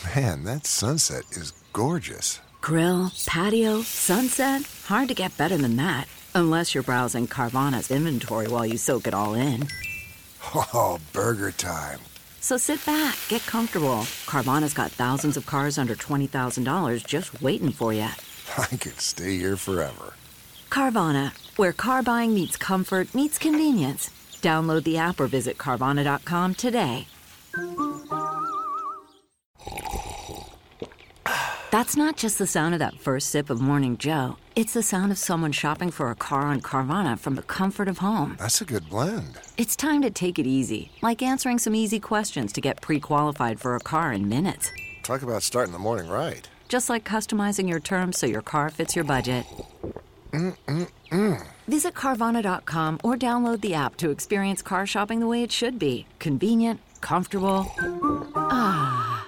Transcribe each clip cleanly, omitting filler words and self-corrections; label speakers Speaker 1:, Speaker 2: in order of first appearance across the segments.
Speaker 1: Man, that sunset is gorgeous.
Speaker 2: Grill, patio, sunset. Hard to get better than that. Unless you're browsing Carvana's inventory while you soak it all in.
Speaker 1: Oh, burger time.
Speaker 2: So sit back, get comfortable. Carvana's got thousands of cars under $20,000 just waiting for you.
Speaker 1: I could stay here forever.
Speaker 2: Carvana, where car buying meets comfort, meets convenience. Download the app or visit Carvana.com today. That's not just the sound of that first sip of Morning Joe. It's the sound of someone shopping for a car on Carvana from the comfort of home.
Speaker 1: That's a good blend.
Speaker 2: It's time to take it easy, like answering some easy questions to get pre-qualified for a car in minutes.
Speaker 1: Talk about starting the morning right.
Speaker 2: Just like customizing your terms so your car fits your budget. Visit Carvana.com or download the app to experience car shopping the way it should be. Convenient, comfortable. Ah.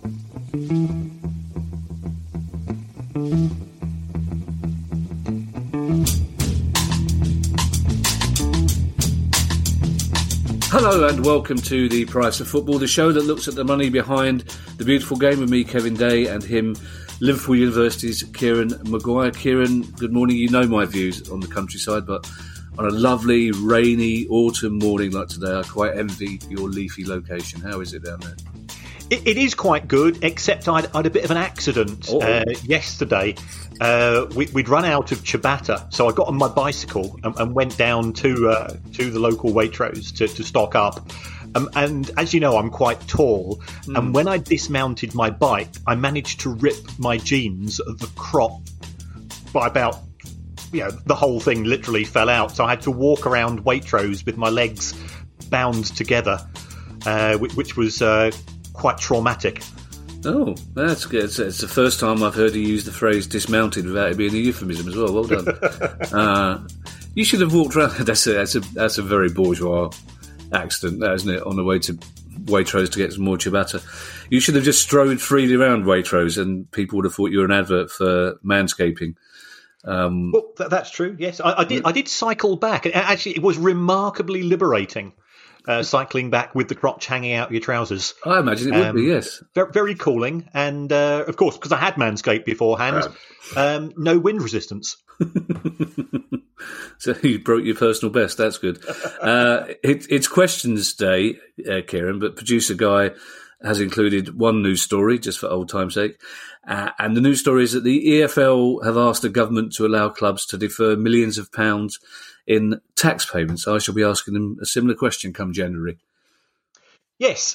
Speaker 3: Hello and welcome to The Price of Football, the show that looks at the money behind the beautiful game with me, Kevin Day, and him, Liverpool University's Kieran Maguire. Kieran, good morning. You know my views on the countryside, but on a lovely, rainy autumn morning like today, I quite envy your leafy location. How is it down there?
Speaker 4: It is quite good, except I'd a bit of an accident yesterday. We'd run out of ciabatta, so I got on my bicycle and went down to the local Waitrose to stock up. And as you know, I'm quite tall, and when I dismounted my bike, I managed to rip my jeans at the crop by about, the whole thing literally fell out. So I had to walk around Waitrose with my legs bound together, which was quite traumatic.
Speaker 3: Oh, that's good. It's the first time I've heard you use the phrase dismounted without it being a euphemism as well. Well done. You should have walked around. That's a very bourgeois accident, isn't it? On the way to Waitrose to get some more ciabatta. You should have just strode freely around Waitrose and people would have thought you were an advert for manscaping.
Speaker 4: Well, that's true, yes. I did cycle back. Actually, it was remarkably liberating. Cycling back with the crotch hanging out of your trousers.
Speaker 3: I imagine it would be, yes.
Speaker 4: Very, very cooling. And, of course, because I had Manscaped beforehand, no wind resistance.
Speaker 3: So you broke your personal best. That's good. It's questions day, Kieran, but producer Guy has included one news story, just for old time's sake. And the news story is that the EFL have asked the government to allow clubs to defer millions of pounds in tax payments. I shall be asking them a similar question come January.
Speaker 4: Yes.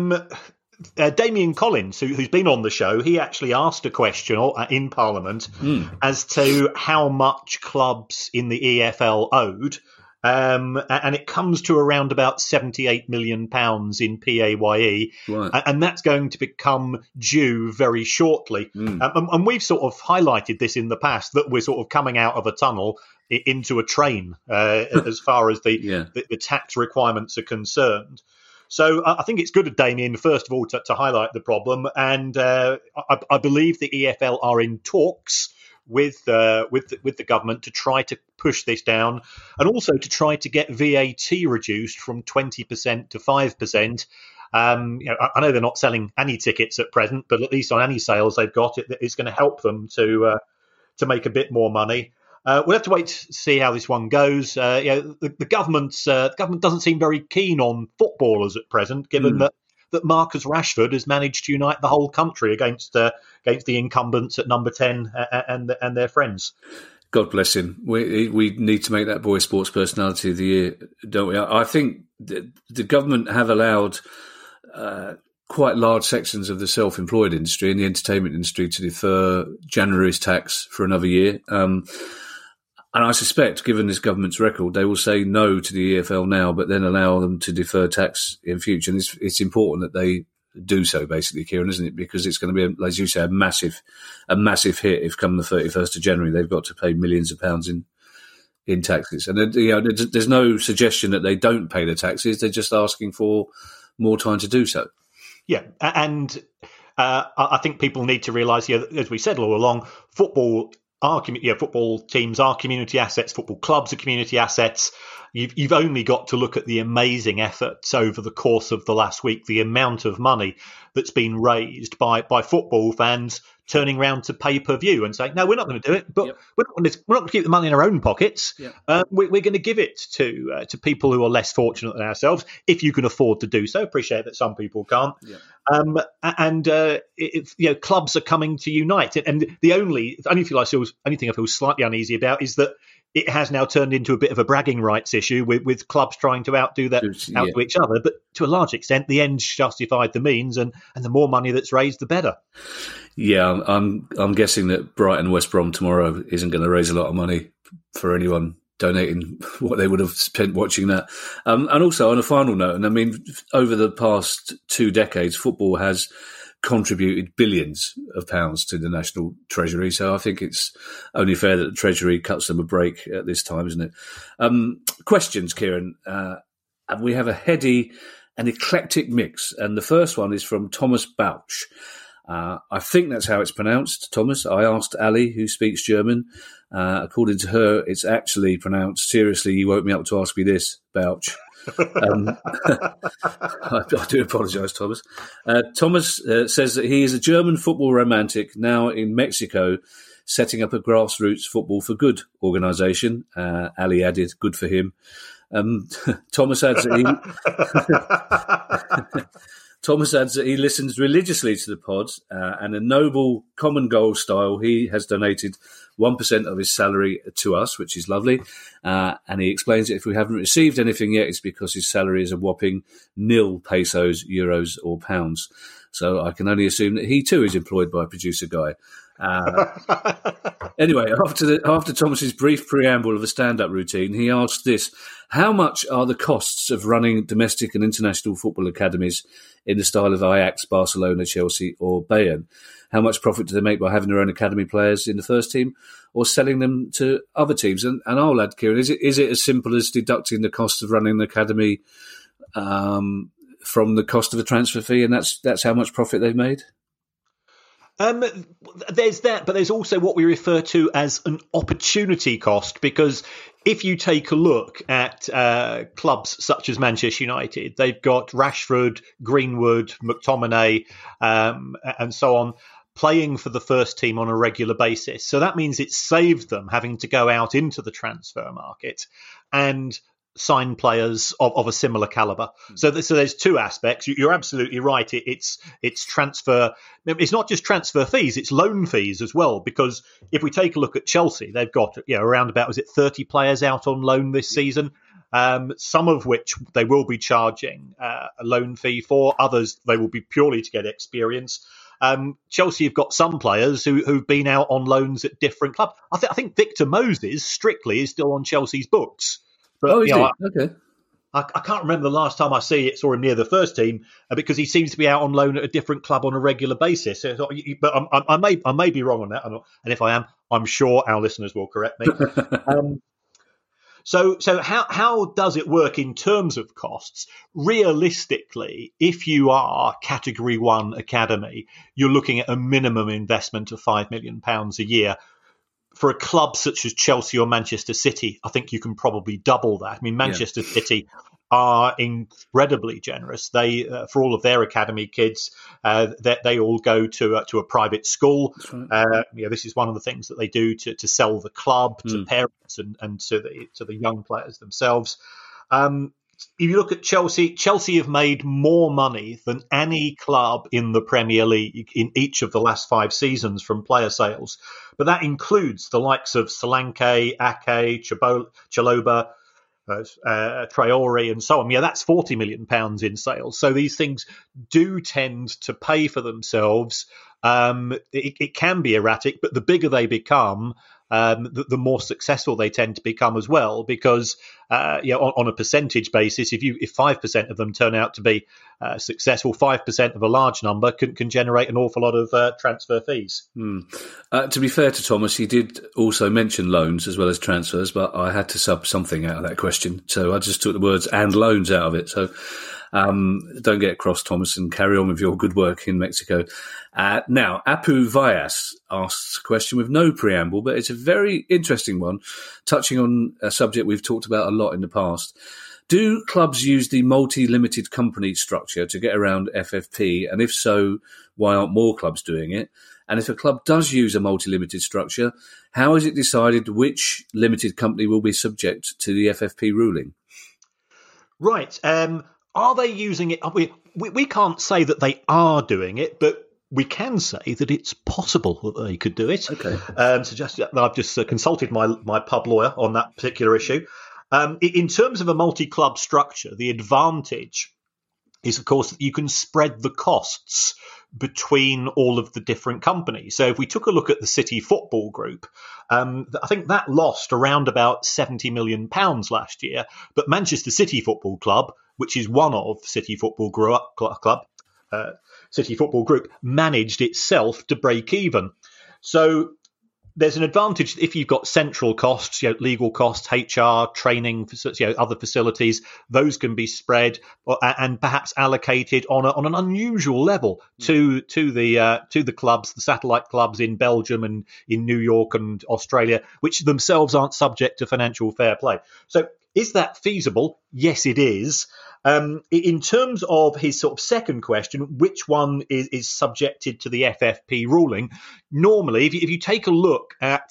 Speaker 4: Damien Collins, who's been on the show, he actually asked a question in Parliament as to how much clubs in the EFL owed. And it comes to around about £78 million in PAYE. Right. And that's going to become due very shortly. And we've sort of highlighted this in the past, that we're sort of coming out of a tunnel into a train as far as the tax requirements are concerned. So I think it's good of Damien, first of all, to highlight the problem. And I believe the EFL are in talks with the government to try to push this down, and also to try to get VAT reduced from 20% to 5%. I know they're not selling any tickets at present, but at least on any sales they've got, it's going to help them to make a bit more money. We'll have to wait to see how this one goes. The government doesn't seem very keen on footballers at present, given that Marcus Rashford has managed to unite the whole country against the incumbents at number 10 and their friends.
Speaker 3: God bless him. We need to make that boy Sports Personality of the Year, don't we? I think the government have allowed quite large sections of the self-employed industry and the entertainment industry to defer January's tax for another year. And I suspect, given this government's record, they will say no to the EFL now, but then allow them to defer tax in future. And it's important that they do so, basically, Kieran, isn't it? Because it's going to be, as you say, a massive hit if come the 31st of January they've got to pay millions of pounds in taxes. And there's no suggestion that they don't pay the taxes. They're just asking for more time to do so.
Speaker 4: Yeah, and I think people need to realise, as we said all along, football teams are community assets, football clubs are community assets. You've only got to look at the amazing efforts over the course of the last week, the amount of money that's been raised by football fans turning around to pay-per-view and saying, no, we're not going to do it, but we're not going to keep the money in our own pockets. We're going to give it to people who are less fortunate than ourselves, if you can afford to do so. Appreciate that some people can't. Clubs are coming to unite. And the only thing I feel slightly uneasy about is that it has now turned into a bit of a bragging rights issue with clubs trying to outdo each other. But to a large extent, the ends justified the means, and the more money that's raised, the better.
Speaker 3: Yeah, I'm guessing that Brighton West Brom tomorrow isn't going to raise a lot of money for anyone donating what they would have spent watching that. And also, on a final note, and I mean, over the past 2 decades, football has contributed billions of pounds to the national treasury. So I think it's only fair that the treasury cuts them a break at this time, isn't it? Questions, Kieran. We have a heady and eclectic mix. And the first one is from Thomas Bouch. I think that's how it's pronounced, Thomas. I asked Ali, who speaks German. According to her, it's actually pronounced, seriously, you woke me up to ask me this, Bouch. I do apologise, Thomas. Thomas says that he is a German football romantic now in Mexico, setting up a grassroots football for good organisation. Ali added, good for him. Thomas adds that he listens religiously to the pod, and a noble common goal style, he has donated 1% of his salary to us, which is lovely. And he explains that if we haven't received anything yet, it's because his salary is a whopping nil pesos, euros, or pounds. So I can only assume that he too is employed by producer Guy. Anyway, after Thomas's brief preamble of the stand-up routine, he asked this: how much are the costs of running domestic and international football academies in the style of Ajax, Barcelona, Chelsea or Bayern? How much profit do they make by having their own academy players in the first team or selling them to other teams? And I'll add, Kieran, is it as simple as deducting the cost of running an academy from the cost of a transfer fee, and that's how much profit they've made?
Speaker 4: There's that, but there's also what we refer to as an opportunity cost, because if you take a look at clubs such as Manchester United, they've got Rashford, Greenwood, McTominay, and so on, playing for the first team on a regular basis. So that means it saved them having to go out into the transfer market and sign players of a similar caliber. So there's 2 aspects. You're absolutely right. It's transfer. It's not just transfer fees, it's loan fees as well. Because if we take a look at Chelsea, they've got around about 30 players out on loan this season. Some of which they will be charging a loan fee for. Others they will be purely to get experience. Chelsea have got some players who've been out on loans at different clubs. I think Victor Moses strictly is still on Chelsea's books. But,
Speaker 3: is he? Okay.
Speaker 4: I can't remember the last time I saw him near the first team because he seems to be out on loan at a different club on a regular basis. But I may be wrong on that, and if I am, I'm sure our listeners will correct me. So how does it work in terms of costs? Realistically, if you are Category 1 academy, you're looking at a minimum investment of £5 million a year. For a club such as Chelsea or Manchester City, I think you can probably double that. I mean, Manchester City are incredibly generous. They, for all of their academy kids, they all go to a private school. Right. This is one of the things that they do to sell the club to parents and to the young players themselves. If you look at Chelsea have made more money than any club in the Premier League in each of the last 5 seasons from player sales. But that includes the likes of Solanke, Ake, Chaloba, Traore and so on. Yeah, that's £40 million in sales. So these things do tend to pay for themselves. It can be erratic, but the bigger they become, the more successful they tend to become as well, because on a percentage basis, if 5% of them turn out to be successful, 5% of a large number can generate an awful lot of transfer fees.
Speaker 3: To be fair to Thomas, he did also mention loans as well as transfers, but I had to sub something out of that question, so I just took the words "and loans" out of it. So Don't get cross, Thomas, and carry on with your good work in Mexico. Now, Apu Vyas asks a question with no preamble, but it's a very interesting one, touching on a subject we've talked about a lot in the past. Do clubs use the multi-limited company structure to get around FFP? And if so, why aren't more clubs doing it? And if a club does use a multi-limited structure, how is it decided which limited company will be subject to the FFP ruling?
Speaker 4: Right. Are they using it? We can't say that they are doing it, but we can say that it's possible that they could do it.
Speaker 3: Okay.
Speaker 4: I've just consulted my pub lawyer on that particular issue. In terms of a multi-club structure, the advantage is, of course, that you can spread the costs between all of the different companies. So if we took a look at the City Football Group, I think that lost around about £70 million last year. But Manchester City Football Club, which is one of City Football City Football Group, managed itself to break even. So there's an advantage if you've got central costs, legal costs, HR, training, other facilities. Those can be spread and perhaps allocated on an unusual level to the clubs, the satellite clubs in Belgium and in New York and Australia, which themselves aren't subject to financial fair play. So is that feasible? Yes, it is. In terms of his sort of second question, which one is subjected to the FFP ruling? Normally, if you take a look at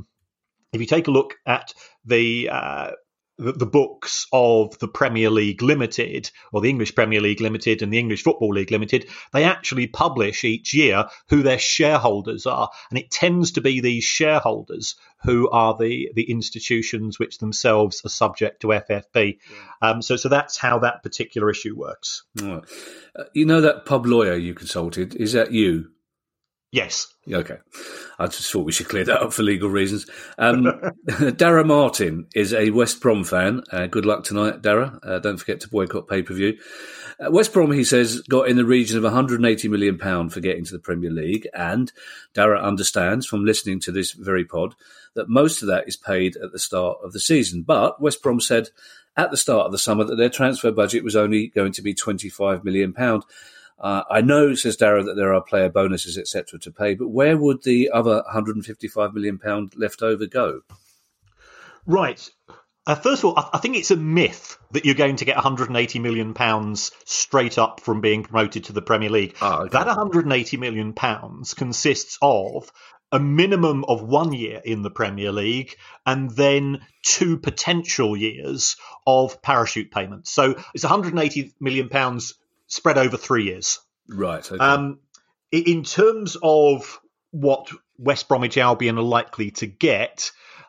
Speaker 4: the books of the Premier League Limited, or the English Premier League Limited and the English Football League Limited, they actually publish each year who their shareholders are. And it tends to be these shareholders who are the institutions which themselves are subject to FFP. So that's how that particular issue works.
Speaker 3: Right. You know that pub lawyer you consulted, is that you?
Speaker 4: Yes.
Speaker 3: Okay. I just thought we should clear that up for legal reasons. Dara Martin is a West Brom fan. Good luck tonight, Dara. Don't forget to boycott pay-per-view. West Brom, he says, got in the region of £180 million for getting to the Premier League. And Dara understands from listening to this very pod that most of that is paid at the start of the season. But West Brom said at the start of the summer that their transfer budget was only going to be £25 million. I know, says Dara, that there are player bonuses, etc., to pay, but where would the other £155 million left over go? Right.
Speaker 4: First of all, I think it's a myth that you're going to get £180 million straight up from being promoted to the Premier League.
Speaker 3: Okay.
Speaker 4: That £180 million consists of a minimum of 1 year in the Premier League and then 2 potential years of parachute payments. So it's £180 million spread over 3 years.
Speaker 3: Right. Okay.
Speaker 4: In terms of what West Bromwich Albion are likely to get,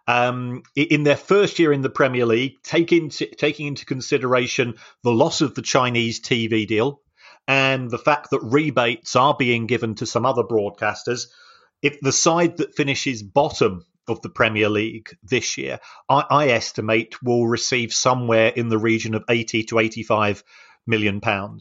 Speaker 4: in their first year in the Premier League, taking into consideration the loss of the Chinese TV deal and the fact that rebates are being given to some other broadcasters, if the side that finishes bottom of the Premier League this year, I estimate will receive somewhere in the region of £80 to £85 million.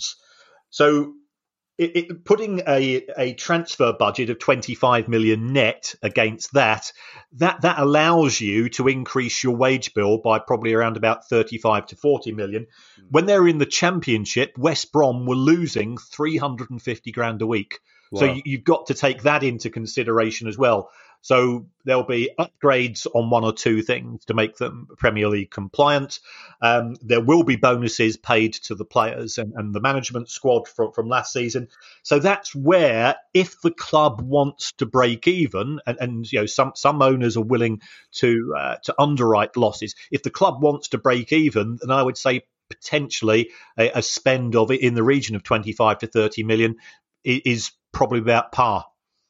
Speaker 4: So putting a transfer budget of 25 million net against that allows you to increase your wage bill by probably around about 35 to 40 million. When they're in the Championship, West Brom were losing 350 grand a week. Wow. So you've got to take that into consideration as well. So there'll be upgrades on 1 or 2 things to make them Premier League compliant. There will be bonuses paid to the players and the management squad from last season. So that's where, if the club wants to break even, and some owners are willing to underwrite losses, if the club wants to break even, then I would say potentially a spend of it in the region of 25 to 30 million is probably about par.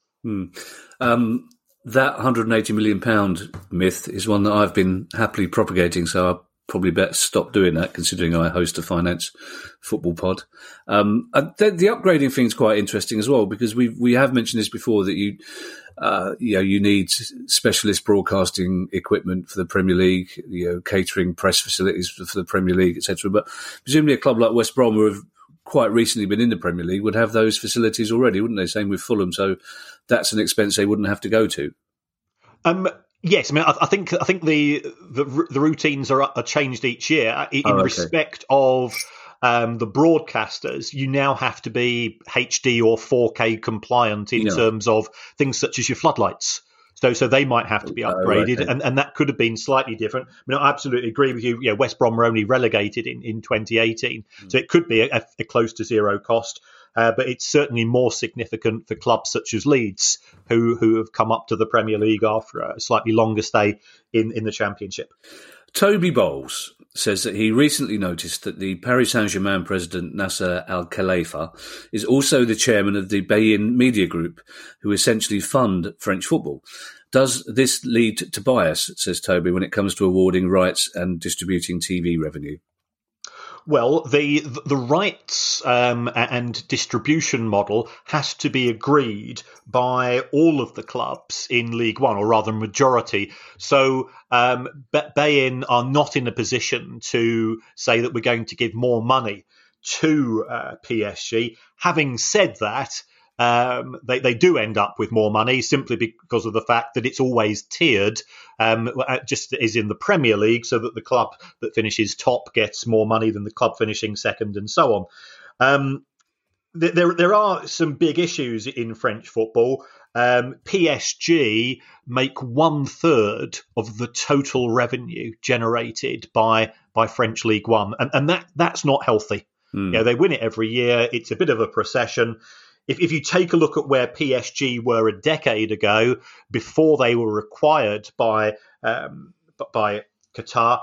Speaker 3: That £180 million myth is one that I've been happily propagating, so I'll probably better stop doing that, considering I host a finance football pod. The upgrading thing is quite interesting as well, because we have mentioned this before, that you need specialist broadcasting equipment for the Premier League, catering, press facilities for the Premier League, etc. But presumably a club like West Brom, who have quite recently been in the Premier League, would have those facilities already, wouldn't they? Same with Fulham. So that's an expense they wouldn't have to go to.
Speaker 4: Yes, I mean, I think the routines are changed each year in respect of the broadcasters, you now have to be HD or 4K compliant in terms of things such as your floodlights. So they might have to be upgraded, and that could have been slightly different. I mean, I absolutely agree with you. West Brom were only relegated in 2018, so it could be a close to zero cost. But it's certainly more significant for clubs such as Leeds, who have come up to the Premier League after a slightly longer stay in the Championship.
Speaker 3: Toby Bowles says that he recently noticed that the Paris Saint-Germain president, Nasser Al-Khelaifi, is also the chairman of the Bein Media Group, who essentially fund French football. Does this lead to bias, says Toby, when it comes to awarding rights and distributing TV revenue?
Speaker 4: Well, the rights and distribution model has to be agreed by all of the clubs in League One, or rather majority. So Bein are not in a position to say that we're going to give more money to PSG. Having said that, they do end up with more money simply because of the fact that it's always tiered, just as in the Premier League, so that the club that finishes top gets more money than the club finishing second, and so on. There are some big issues in French football. PSG make 1/3 of the total revenue generated by French League One, and that's not healthy. They win it every year. It's a bit of a procession. If you take a look at where PSG were a decade ago, before they were acquired by Qatar,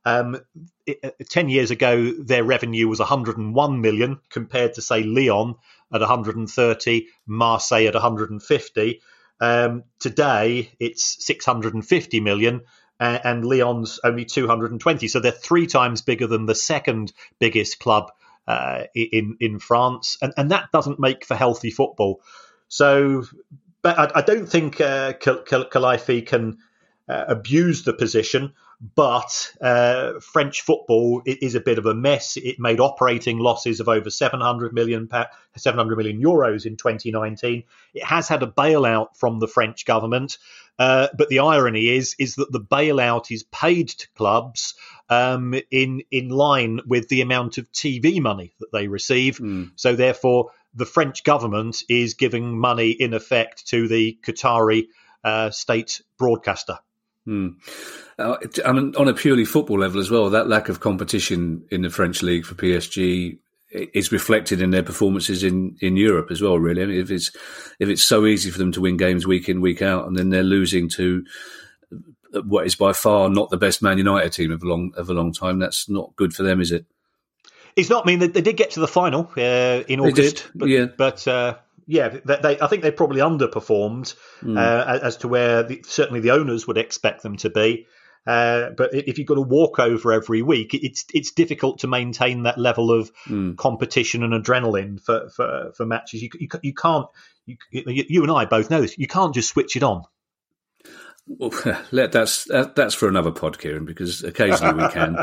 Speaker 4: 10 years ago, their revenue was 101 million compared to, say, Lyon at 130, Marseille at 150. Today, it's 650 million. And Lyon's only 220. So they're 3 times bigger than the second biggest club in France, and that doesn't make for healthy football. So, but I don't think Khelaifi can abuse the position. But French football is a bit of a mess. It made operating losses of over 700 million euros in 2019. It has had a bailout from the French government, but the irony is that the bailout is paid to clubs in line with the amount of TV money that they receive. So therefore, the French government is giving money in effect to the Qatari state broadcaster.
Speaker 3: I mean, on a purely football level as well, that lack of competition in the French league for PSG is reflected in their performances in Europe as well. Really, I mean, if it's so easy for them to win games week in, week out, and then they're losing to what is by far not the best Man United team of a long time, that's not good for them, is it? It's
Speaker 4: not. I mean, they did get to the final in August, but I think they probably underperformed as to where certainly the owners would expect them to be. But if you've got to walk over every week, it's difficult to maintain that level of competition and adrenaline for matches. You can't. You and I both know this. You can't just switch it on.
Speaker 3: Well, that's for another pod, Kieran, because occasionally we can.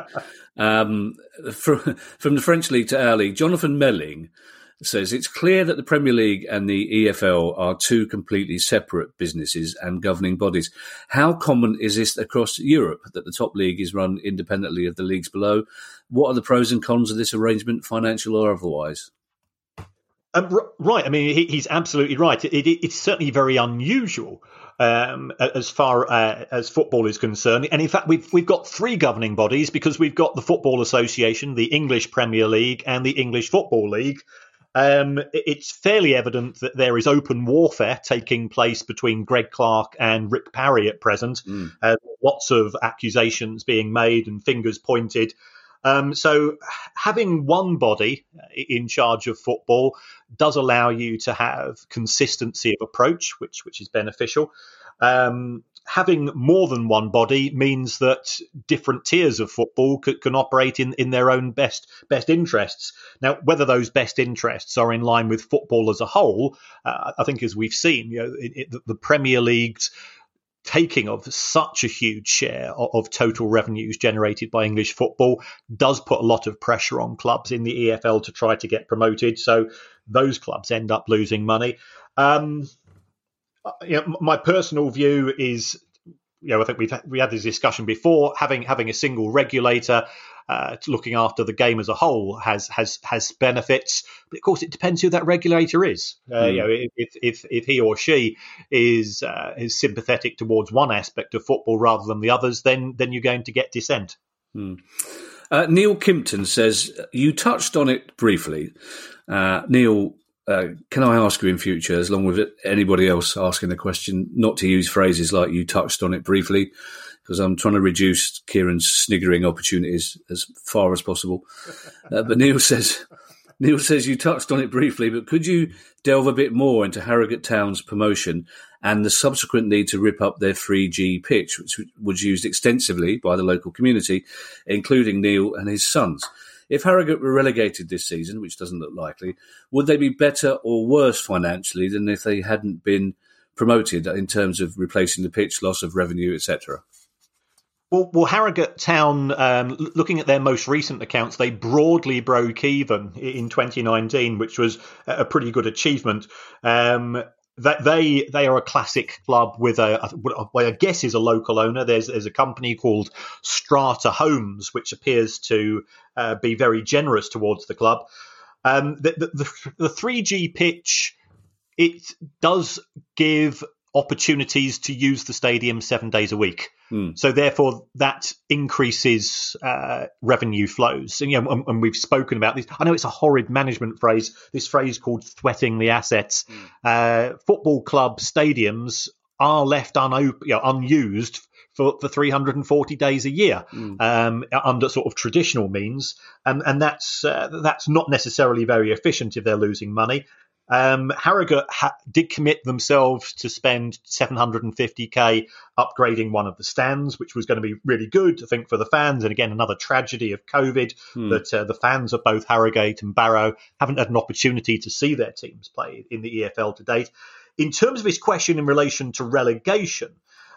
Speaker 3: From the French league to our league, Jonathan Melling says it's clear that the Premier League and the EFL are 2 completely separate businesses and governing bodies. How common is this across Europe, that the top league is run independently of the leagues below? What are the pros and cons of this arrangement, financial or otherwise?
Speaker 4: Right. I mean, he's absolutely right. It's certainly very unusual as far as football is concerned. And in fact, we've got 3 governing bodies, because we've got the Football Association, the English Premier League, and the English Football League. It's fairly evident that there is open warfare taking place between Greg Clark and Rick Parry at present. Lots of accusations being made and fingers pointed. So having one body in charge of football does allow you to have consistency of approach, which is beneficial. Having more than one body means that different tiers of football can operate in their own best interests. Now, whether those best interests are in line with football as a whole, I think, as we've seen, the Premier League's taking of such a huge share of total revenues generated by English football does put a lot of pressure on clubs in the EFL to try to get promoted. So those clubs end up losing money. My personal view is I think we had this discussion before. Having a single regulator looking after the game as a whole has benefits, but of course it depends who that regulator is. If he or she is sympathetic towards one aspect of football rather than the others, then you're going to get dissent.
Speaker 3: Neil Kimpton says, you touched on it briefly. Neil, can I ask you in future, as long with anybody else asking the question, not to use phrases like you touched on it briefly, because I'm trying to reduce Kieran's sniggering opportunities as far as possible. But Neil says you touched on it briefly, but could you delve a bit more into Harrogate Town's promotion and the subsequent need to rip up their 3G pitch, which was used extensively by the local community, including Neil and his sons? If Harrogate were relegated this season, which doesn't look likely, would they be better or worse financially than if they hadn't been promoted in terms of replacing the pitch, loss of revenue, etc.?
Speaker 4: Well, Harrogate Town, looking at their most recent accounts, they broadly broke even in 2019, which was a pretty good achievement. That they are a classic club with what I guess is a local owner. There's a company called Strata Homes, which appears to be very generous towards the club. The 3G pitch, it does give opportunities to use the stadium 7 days a week. So therefore that increases revenue flows. And we've spoken about this. I know it's a horrid management phrase, this phrase called sweating the assets. Football club stadiums are left unused for 340 days a year under sort of traditional means. And that's not necessarily very efficient if they're losing money. Harrogate did commit themselves to spend $750,000 upgrading one of the stands, which was going to be really good, I think, for the fans. And again, another tragedy of COVID that the fans of both Harrogate and Barrow haven't had an opportunity to see their teams play in the EFL to date. In terms of his question in relation to relegation,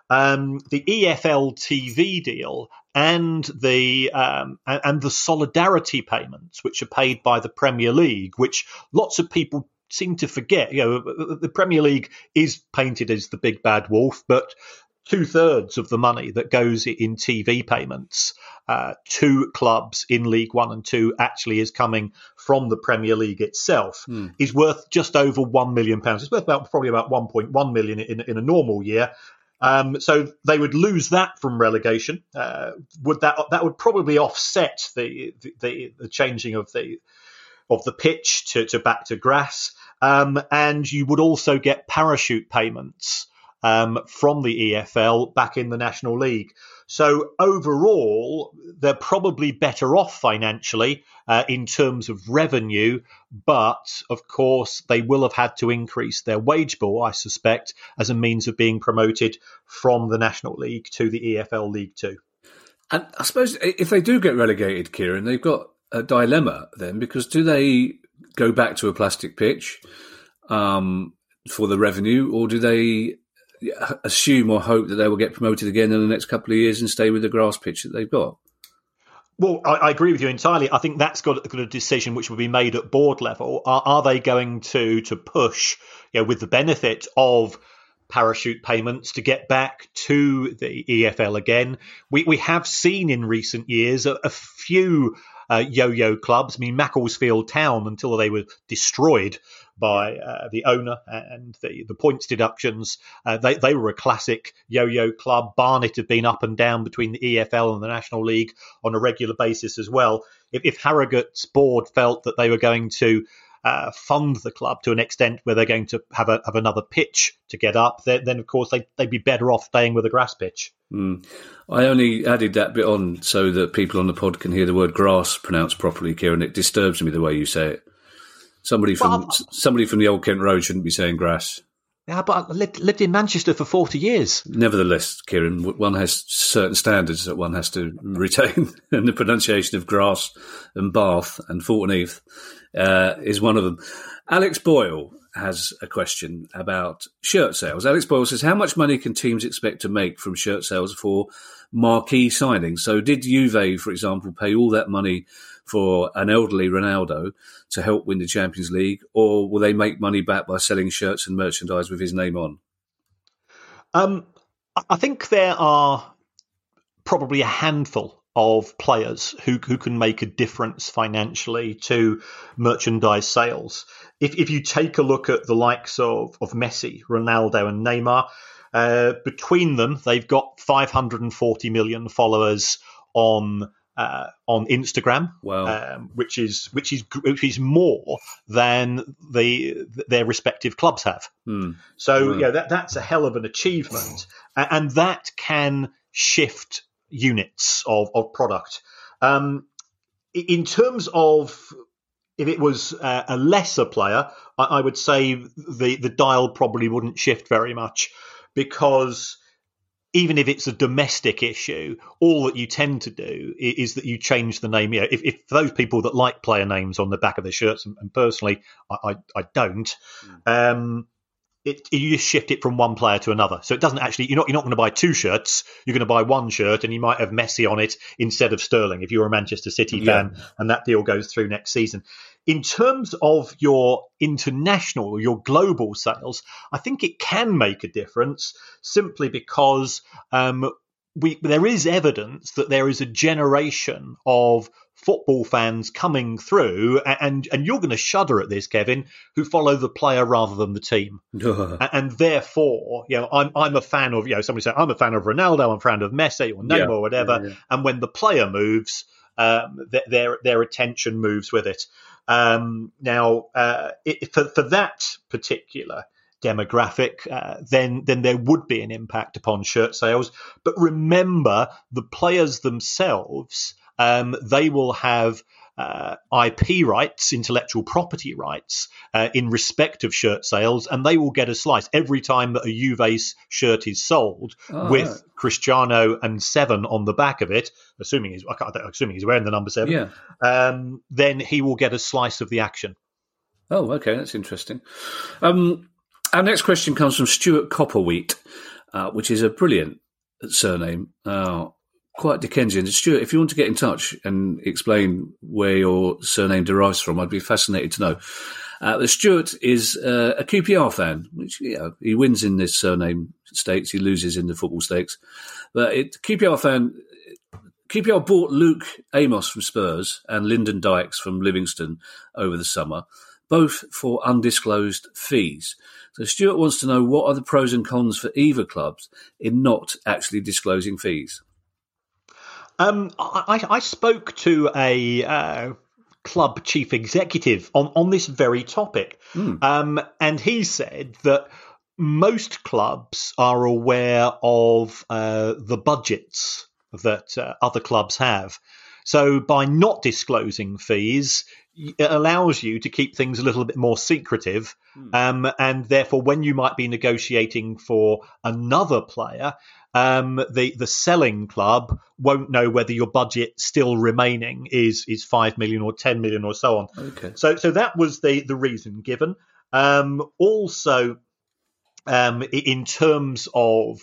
Speaker 4: the EFL TV deal and the solidarity payments, which are paid by the Premier League, which lots of people seem to forget. The Premier League is painted as the big bad wolf, but 2/3 of the money that goes in TV payments to clubs in League One and Two actually is coming from the Premier League itself, is worth just over £1 million. It's worth probably about 1.1 million in a normal year. So they would lose that from relegation. That would probably offset the changing of the pitch to back to grass. And you would also get parachute payments from the EFL back in the National League. So overall, they're probably better off financially in terms of revenue, but of course they will have had to increase their wage bill, I suspect, as a means of being promoted from the National League to the EFL League Two.
Speaker 3: And I suppose if they do get relegated, Kieran, they've got a dilemma then, because do they go back to a plastic pitch for the revenue, or do they assume or hope that they will get promoted again in the next couple of years and stay with the grass pitch that they've got?
Speaker 4: Well, I agree with you entirely. I think that's got a decision which will be made at board level. Are they going to push, with the benefit of parachute payments, to get back to the EFL again? We have seen in recent years a few yo-yo clubs. I mean, Macclesfield Town, until they were destroyed by the owner and the points deductions, they were a classic yo-yo club. Barnet had been up and down between the EFL and the National League on a regular basis as well. If Harrogate's board felt that they were going to fund the club to an extent where they're going to have another pitch to get up, then of course they'd be better off staying with a grass pitch.
Speaker 3: I only added that bit on so that people on the pod can hear the word grass pronounced properly, Kieran. It disturbs me the way you say it. Somebody from the Old Kent Road shouldn't be saying grass.
Speaker 4: Yeah, but I lived in Manchester for 40 years.
Speaker 3: Nevertheless, Kieran, one has certain standards that one has to retain, and the pronunciation of grass and Bath and Thornton Heath is one of them. Alex Boyle has a question about shirt sales. Alex Boyle says, how much money can teams expect to make from shirt sales for marquee signings? So did Juve, for example, pay all that money for an elderly Ronaldo to help win the Champions League, or will they make money back by selling shirts and merchandise with his name on?
Speaker 4: I think there are probably a handful of players who can make a difference financially to merchandise sales. If you take a look at the likes of Messi, Ronaldo, and Neymar, between them, they've got 540 million followers on Instagram,
Speaker 3: Wow.
Speaker 4: which is more than their respective clubs have. So that's a hell of an achievement, and that can shift units of product. In terms of if it was a lesser player, I would say the dial probably wouldn't shift very much, because even if it's a domestic issue, all that you tend to do is that you change the name. If for those people that like player names on the back of their shirts, and personally I don't, you just shift it from one player to another. So it doesn't actually, you're not going to buy two shirts. You're going to buy one shirt, and you might have Messi on it instead of Sterling if you're a Manchester City fan, and that deal goes through next season. In terms of your international or your global sales, I think it can make a difference, simply because there is evidence that there is a generation of football fans coming through, and you're going to shudder at this, Kevin, who follow the player rather than the team. And therefore, I'm a fan of, somebody said, I'm a fan of Ronaldo, I'm a fan of Messi or Neymar or whatever. And when the player moves, their attention moves with it. For that particular demographic, then there would be an impact upon shirt sales. But remember, the players themselves, they will have IP rights, intellectual property rights, in respect of shirt sales, and they will get a slice every time that a Juve shirt is sold with Cristiano and 7 on the back of it. Assuming he's wearing the number 7. Then he will get a slice of the action.
Speaker 3: Oh, okay, that's interesting. Our next question comes from Stuart Copperwheat, which is a brilliant surname. Quite Dickensian. Stuart, if you want to get in touch and explain where your surname derives from, I'd be fascinated to know. Stuart is a QPR fan, which he wins in this surname stakes, he loses in the football stakes. But QPR bought Luke Amos from Spurs and Lyndon Dykes from Livingston over the summer, both for undisclosed fees. So Stuart wants to know, what are the pros and cons for either clubs in not actually disclosing fees?
Speaker 4: I spoke to a club chief executive on this very topic, and he said that most clubs are aware of the budgets that other clubs have. So by not disclosing fees, it allows you to keep things a little bit more secretive, and therefore when you might be negotiating for another player, the selling club won't know whether your budget still remaining is 5 million or 10 million or so on.
Speaker 3: Okay.
Speaker 4: So that was the reason given. Also, in terms of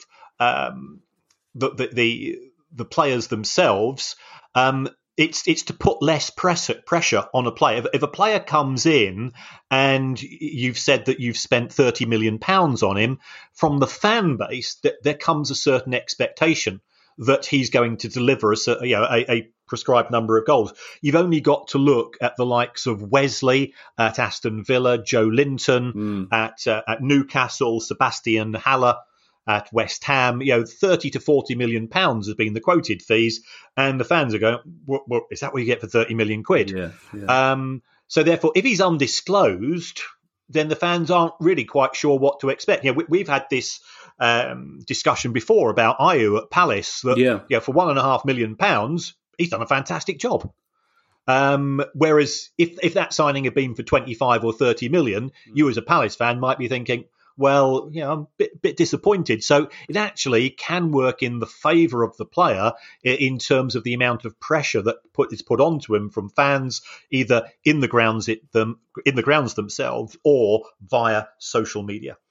Speaker 4: the players themselves, it's to put less pressure on a player. If a player comes in and you've said that you've spent £30 million on him, from the fan base, there comes a certain expectation that he's going to deliver a prescribed number of goals. You've only got to look at the likes of Wesley at Aston Villa, Joe Linton at Newcastle, Sebastian Haller at West Ham. 30 to 40 million pounds has been the quoted fees, and the fans are going, what is that what you get for 30 million quid? So therefore, if he's undisclosed, then the fans aren't really quite sure what to expect. We've had this discussion before about Ayew at Palace, that for £1.5 million, he's done a fantastic job. Whereas if that signing had been for 25 or 30 million, you as a Palace fan might be thinking, well, I'm a bit disappointed. So it actually can work in the favour of the player in terms of the amount of pressure that is put onto him from fans, either in the grounds themselves or via social media.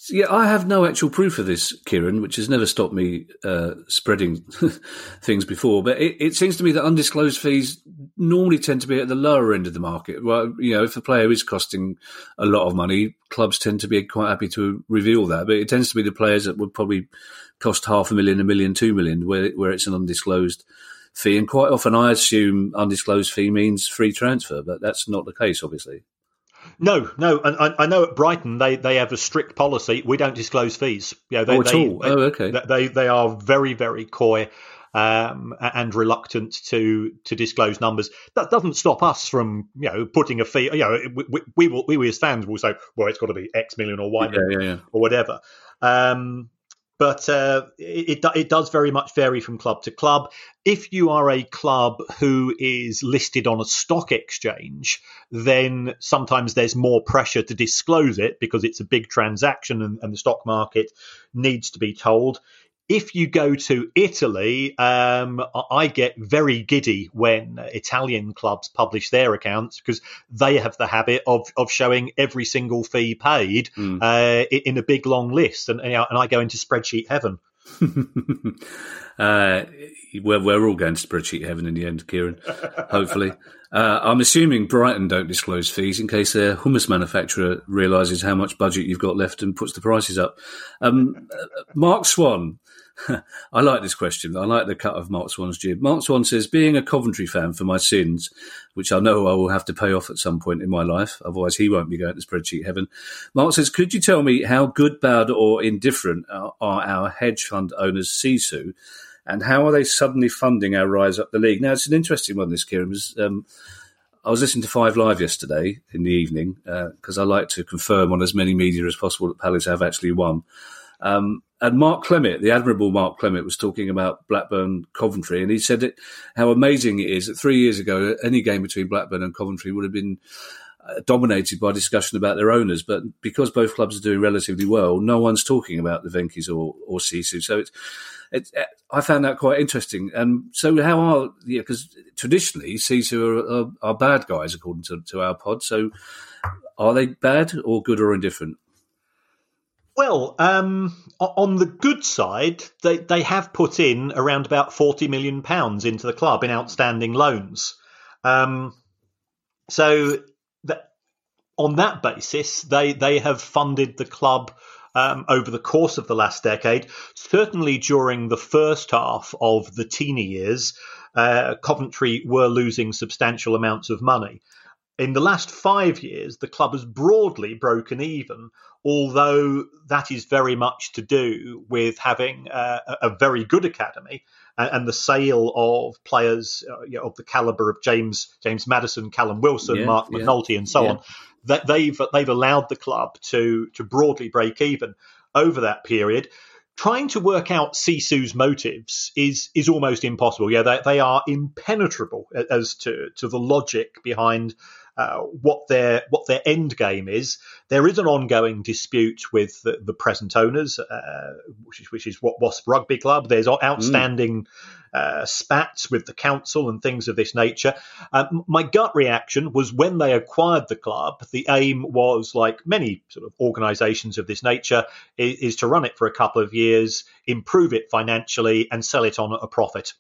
Speaker 3: Yeah, I have no actual proof of this, Kieran, which has never stopped me spreading things before. But it seems to me that undisclosed fees normally tend to be at the lower end of the market. Well, if a player is costing a lot of money, clubs tend to be quite happy to reveal that. But it tends to be the players that would probably cost $500,000, $1 million, $2 million, where it's an undisclosed fee. And quite often I assume undisclosed fee means free transfer, but that's not the case, obviously.
Speaker 4: No, and I know at Brighton they have a strict policy. We don't disclose fees.
Speaker 3: At all? Okay.
Speaker 4: They are very, very coy and reluctant to disclose numbers. That doesn't stop us from putting a fee. We as fans will say, well, it's got to be X million or Y million or whatever. But it does very much vary from club to club. If you are a club who is listed on a stock exchange, then sometimes there's more pressure to disclose it because it's a big transaction and the stock market needs to be told. If you go to Italy, I get very giddy when Italian clubs publish their accounts because they have the habit of showing every single fee paid in a big long list, and I go into spreadsheet heaven.
Speaker 3: We're all going to spreadsheet heaven in the end, Kieran, hopefully. I'm assuming Brighton don't disclose fees in case their hummus manufacturer realises how much budget you've got left and puts the prices up. Mark Swan. I like this question. I like the cut of Mark Swan's jib. Mark Swan says, being a Coventry fan for my sins, which I know I will have to pay off at some point in my life, otherwise he won't be going to spreadsheet heaven. Mark says, could you tell me how good, bad or indifferent are our hedge fund owners Sisu, and how are they suddenly funding our rise up the league? Now, it's an interesting one, this, Kieran. I was listening to 5 Live yesterday in the evening because I like to confirm on as many media as possible that Palace have actually won. And Mark Clement, the admirable Mark Clement, was talking about Blackburn Coventry, and he said how amazing it is that 3 years ago any game between Blackburn and Coventry would have been dominated by discussion about their owners, but because both clubs are doing relatively well, no one's talking about the Venky's or Sisu. So I found that quite interesting. And so how are because traditionally Sisu are bad guys according to our pod. So are they bad or good or indifferent?
Speaker 4: Well, on the good side, they have put in around about £40 million into the club in outstanding loans. So on that basis, they have funded the club over the course of the last decade. Certainly during the first half of the teeny years, Coventry were losing substantial amounts of money. In the last 5 years, the club has broadly broken even, although that is very much to do with having a very good academy and the sale of players of the calibre of James Maddison, Callum Wilson, Mark McNulty, and so on. That they've allowed the club to broadly break even over that period. Trying to work out Sisu's motives is almost impossible. They are impenetrable as to the logic behind what their end game is. There is an ongoing dispute with the present owners, which is Wasp Rugby Club. There's outstanding spats with the council and things of this nature. My gut reaction was when they acquired the club, the aim was, like many sort of organisations of this nature, is to run it for a couple of years, improve it financially, and sell it on at a profit.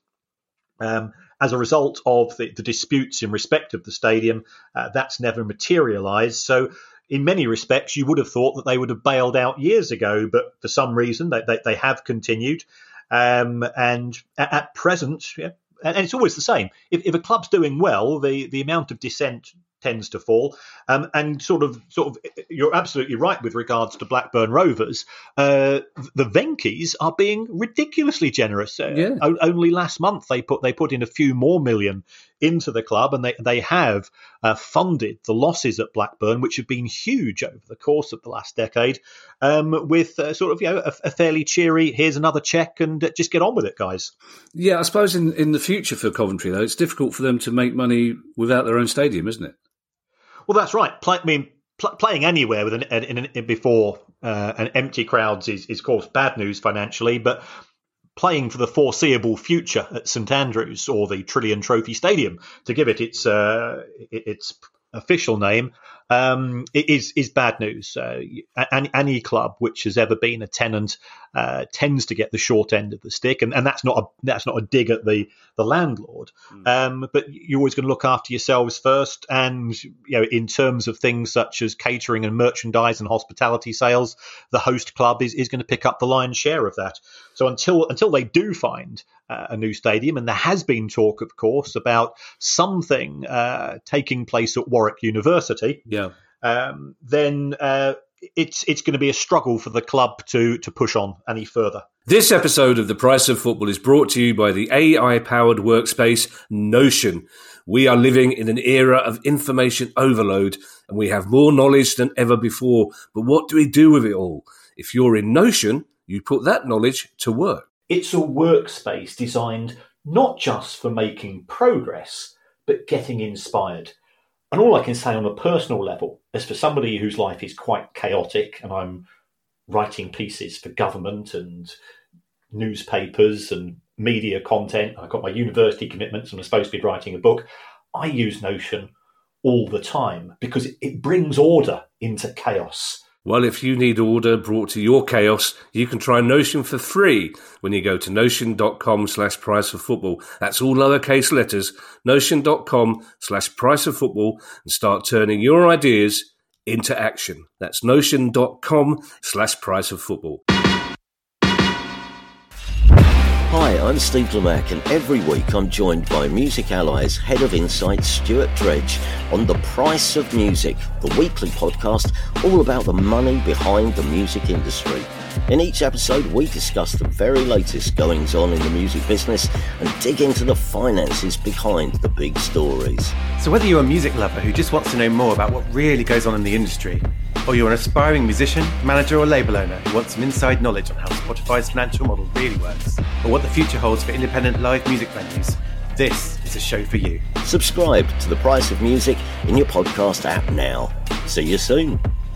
Speaker 4: As a result of the disputes in respect of the stadium, that's never materialised. So in many respects, you would have thought that they would have bailed out years ago, but for some reason they have continued. And at present, and it's always the same. If a club's doing well, the amount of dissent tends to fall. And sort of, you're absolutely right with regards to Blackburn Rovers. The Venky's are being ridiculously generous. Only last month they put in a few more million into the club, and they have funded the losses at Blackburn, which have been huge over the course of the last decade, with a fairly cheery, here's another check and just get on with it, guys. Yeah, I suppose in the future for Coventry, though, it's difficult for them to make money without their own stadium, isn't it? Well, that's right. Playing anywhere with before an empty crowds is of course bad news financially, but playing for the foreseeable future at St Andrews, or the Trillion Trophy Stadium, to give it its official name, is bad news. Any club which has ever been a tenant tends to get the short end of the stick, and that's not a dig at the landlord. But you're always going to look after yourselves first, and in terms of things such as catering and merchandise and hospitality sales, the host club is going to pick up the lion's share of that. So until they do find a new stadium, and there has been talk, of course, about something taking place at Warwick University, then it's going to be a struggle for the club to push on any further.
Speaker 3: This episode of The Price of Football is brought to you by the AI-powered workspace Notion. We are living in an era of information overload, and we have more knowledge than ever before. But what do we do with it all? If you're in Notion, you put that knowledge to work.
Speaker 5: It's a workspace designed not just for making progress, but getting inspired. And all I can say on a personal level is, for somebody whose life is quite chaotic, and I'm writing pieces for government and newspapers and media content, I've got my university commitments and I'm supposed to be writing a book, I use Notion all the time because it brings order into chaos.
Speaker 3: Well, if you need order brought to your chaos, you can try Notion for free when you go to notion.com/priceoffootball. That's all lowercase letters, notion.com/priceoffootball, and start turning your ideas into action. That's notion.com/priceoffootball.
Speaker 6: Hi, I'm Steve Lamacq, and every week I'm joined by Music Ally's Head of Insight, Stuart Dredge, on The Price of Music, the weekly podcast all about the money behind the music industry. In each episode, we discuss the very latest goings-on in the music business and dig into the finances behind the big stories.
Speaker 7: So whether you're a music lover who just wants to know more about what really goes on in the industry, or you're an aspiring musician, manager or label owner who wants some inside knowledge on how Spotify's financial model really works, or what the future holds for independent live music venues, this is a show for you.
Speaker 6: Subscribe to The Price of Music in your podcast app now. See you soon.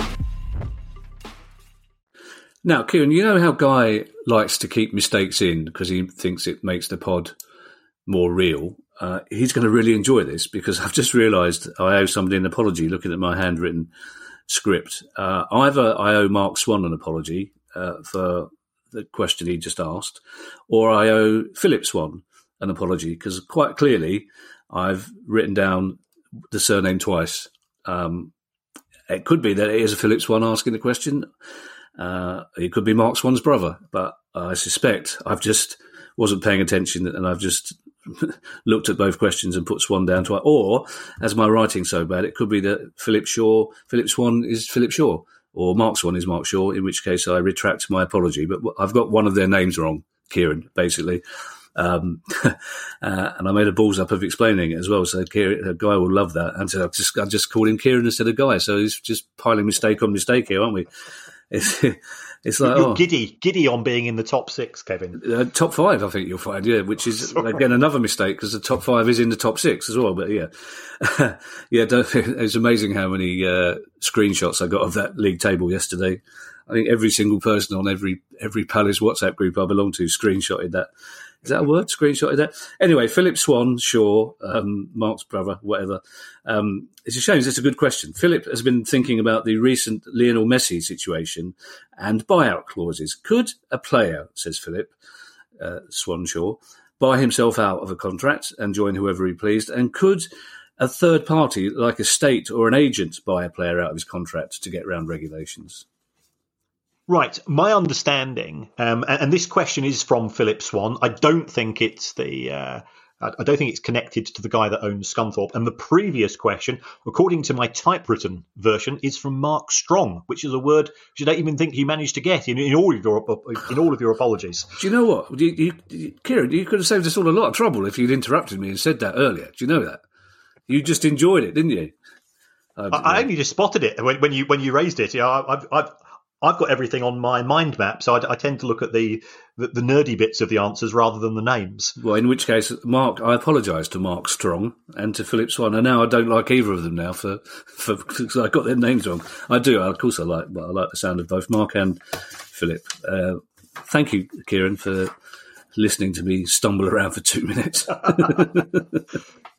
Speaker 3: Now, Kieran, you know how Guy likes to keep mistakes in because he thinks it makes the pod more real. He's going to really enjoy this because I've just realised I owe somebody an apology looking at my handwritten script. Either I owe Mark Swan an apology for the question he just asked, or I owe Philip Swan an apology because quite clearly I've written down the surname twice. It could be that it is a Philip Swan asking the question. It could be Mark Swan's brother, but I suspect I've just wasn't paying attention and I've just looked at both questions and put Swan down twice. Or, as my writing's so bad, it could be that Philip Swan is Philip Shaw, or Mark Swan is Mark Shaw, in which case I retract my apology. But I've got one of their names wrong, Kieran, basically. And I made a balls up of explaining it as well. So Kieran, a Guy will love that. And so I just called him Kieran instead of Guy. So he's just piling mistake on mistake here, aren't we? It's like
Speaker 4: you're giddy on being in the top six, Kevin.
Speaker 3: Top five, I think you'll find, yeah, which is again another mistake because the top five is in the top six as well. But yeah, it's amazing how many screenshots I got of that league table yesterday. I think every single person on every Palace WhatsApp group I belong to screenshotted that. Is that a word? Screenshotted that? Anyway, Philip Swan, Shaw, Mark's brother, whatever. It's a shame. It's a good question. Philip has been thinking about the recent Lionel Messi situation and buyout clauses. Could a player, says Philip Swanshaw, buy himself out of a contract and join whoever he pleased? And could a third party, like a state or an agent, buy a player out of his contract to get around regulations?
Speaker 4: Right. My understanding, and this question is from Philip Swan. I don't think it's connected to the guy that owns Scunthorpe. And the previous question, according to my typewritten version, is from Mark Strong, which is a word which I don't even think you managed to get in all of your apologies.
Speaker 3: Do you know what, Kieran? You could have saved us all a lot of trouble if you'd interrupted me and said that earlier. Do you know that? You just enjoyed it, didn't you?
Speaker 4: I only just spotted it when you raised it. I've got everything on my mind map, so I tend to look at the nerdy bits of the answers rather than the names.
Speaker 3: Well, in which case, Mark, I apologise to Mark Strong and to Philip Swan, and now I don't like either of them now because I got their names wrong. I do, of course, I like the sound of both Mark and Philip. Thank you, Kieran, for listening to me stumble around for 2 minutes.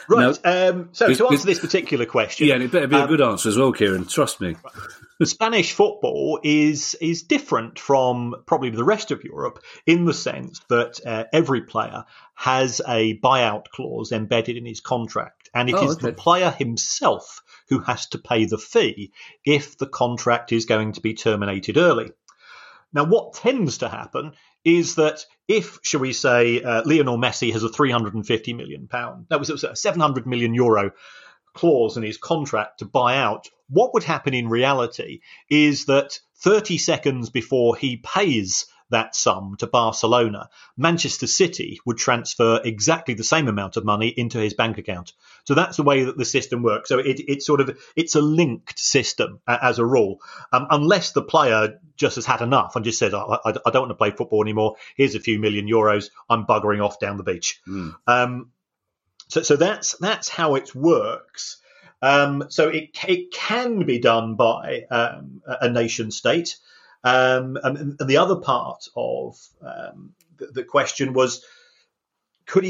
Speaker 4: Right.
Speaker 3: Now,
Speaker 4: so to answer this particular question,
Speaker 3: yeah, and it better be a good answer as well, Kieran. Trust me.
Speaker 4: Spanish football is different from probably the rest of Europe in the sense that every player has a buyout clause embedded in his contract, and it is the player himself who has to pay the fee if the contract is going to be terminated early. Now, what tends to happen is that if, shall we say, Lionel Messi has a £350 million, that was a €700 million clause in his contract to buy out, what would happen in reality is that 30 seconds before he pays that sum to Barcelona, Manchester City would transfer exactly the same amount of money into his bank account. So that's the way that the system works. So it's a linked system as a rule, unless the player just has had enough and just says, I don't want to play football anymore. Here's a few million euros. I'm buggering off down the beach. So that's how it works. So it can be done by a nation state. And the other part of the question was, could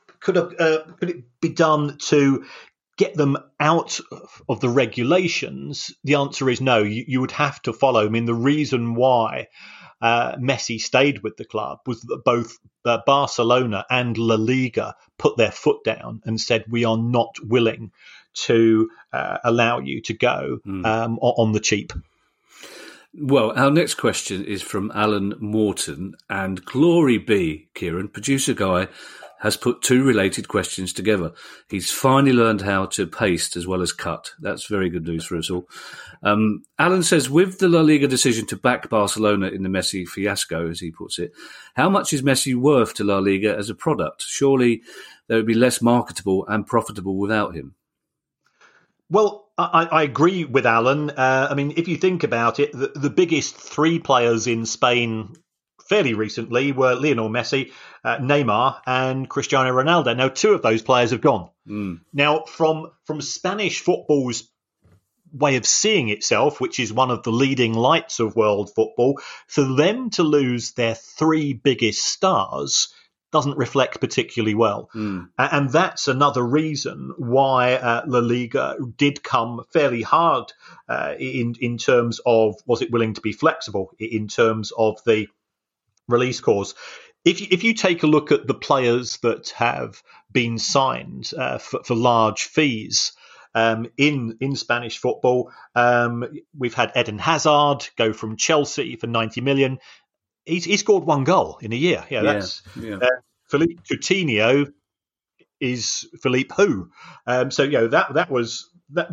Speaker 4: it be done to get them out of the regulations? The answer is no. You would have to follow. I mean, the reason why Messi stayed with the club was that both Barcelona and La Liga put their foot down and said, we are not willing to allow you to go on the cheap.
Speaker 3: Well, our next question is from Alan Morton, and Glory be, Kieran, producer guy, has put two related questions together. He's finally learned how to paste as well as cut. That's very good news for us all. Alan says, with the La Liga decision to back Barcelona in the Messi fiasco, as he puts it, how much is Messi worth to La Liga as a product? Surely they would be less marketable and profitable without him.
Speaker 4: Well, I agree with Alan. I mean, if you think about it, the biggest three players in Spain fairly recently were Lionel Messi, Neymar, and Cristiano Ronaldo. Now, two of those players have gone. Now, from Spanish football's way of seeing itself, which is one of the leading lights of world football, for them to lose their three biggest stars doesn't reflect particularly well. And that's another reason why La Liga did come fairly hard in terms of, was it willing to be flexible in terms of the release clause. If you take a look at the players that have been signed for large fees in Spanish football, we've had Eden Hazard go from Chelsea for 90 million. He scored one goal in a year. Philippe Coutinho is Philippe Hu. So that was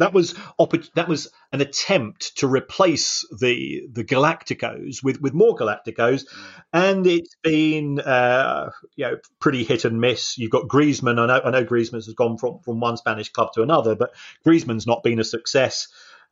Speaker 4: an attempt to replace the Galacticos with more Galacticos, and it's been pretty hit and miss. You've got Griezmann. I know Griezmann has gone from one Spanish club to another, but Griezmann's not been a success.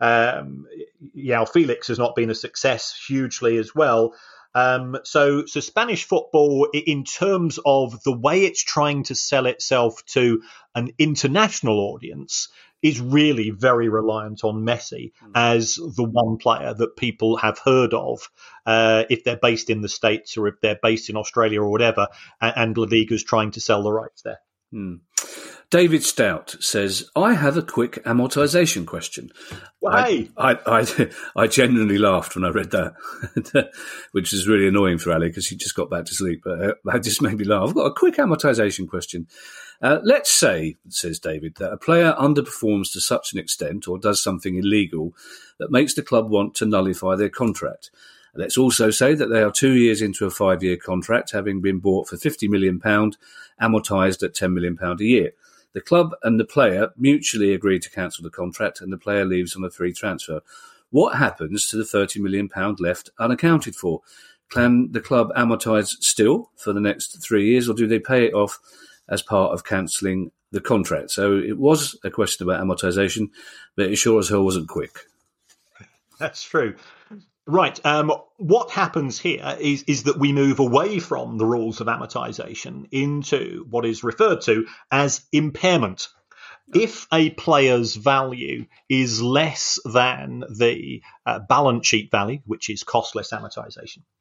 Speaker 4: Felix has not been a success hugely as well. So Spanish football, in terms of the way it's trying to sell itself to an international audience, is really very reliant on Messi as the one player that people have heard of if they're based in the States or if they're based in Australia or whatever, and La Liga's trying to sell the rights there.
Speaker 3: David Stout says, I have a quick amortization question.
Speaker 4: Well, hey.
Speaker 3: I genuinely laughed when I read that, which is really annoying for Ali because she just got back to sleep. But that just made me laugh. I've got a quick amortization question. Let's say, says David, that a player underperforms to such an extent or does something illegal that makes the club want to nullify their contract. Let's also say that they are 2 years into a 5-year contract, having been bought for £50 million, amortised at £10 million a year. The club and the player mutually agree to cancel the contract and the player leaves on a free transfer. What happens to the £30 million left unaccounted for? Can the club amortise still for the next 3 years, or do they pay it off as part of cancelling the contract? So it was a question about amortisation, but it sure as hell wasn't quick.
Speaker 4: That's true. Right. What happens here is that we move away from the rules of amortization into what is referred to as impairment. If a player's value is less than the balance sheet value, which is costless amortization,